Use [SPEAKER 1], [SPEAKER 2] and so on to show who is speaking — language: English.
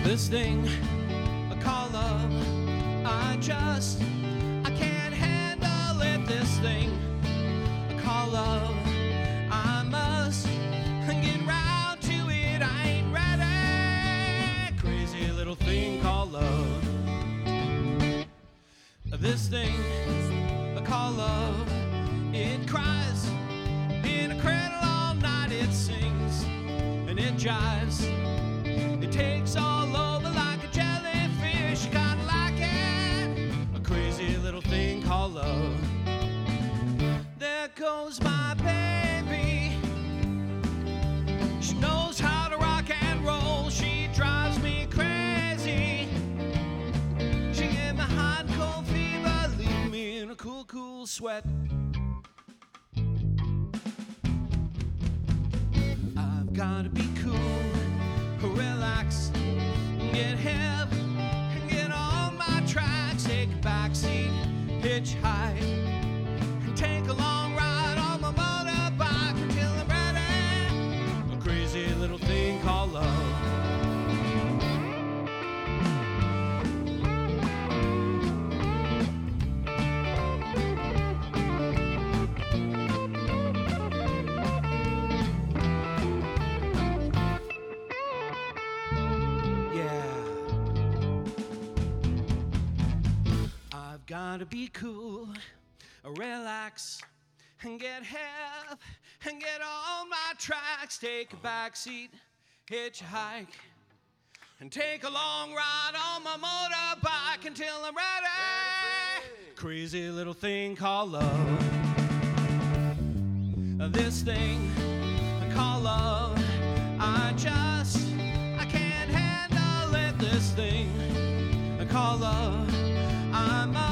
[SPEAKER 1] This thing I call love, I can't handle it. This thing I call love, I must get round to it. I ain't ready. Crazy little thing called love. This thing I call love, it cries in a cradle all night. It sings and it jives. It takes all over like a jellyfish. Kinda like it, a crazy little thing called love. There goes my baby. She knows how to rock and roll. She drives me crazy. She gave me hot and cold fever, leave me in a cool, cool sweat. I've gotta be cool, relax, get hip, get on my tracks, take a backseat, hitchhike, and take a long ride on my motorbike until I'm ready. A crazy little thing called love. Gotta be cool, relax, and get hip, and get on my tracks, take a backseat, hitchhike, and take a long ride on my motorbike until I'm ready. Crazy little thing called love. This thing I call love, I can't handle it. This thing I call love, I must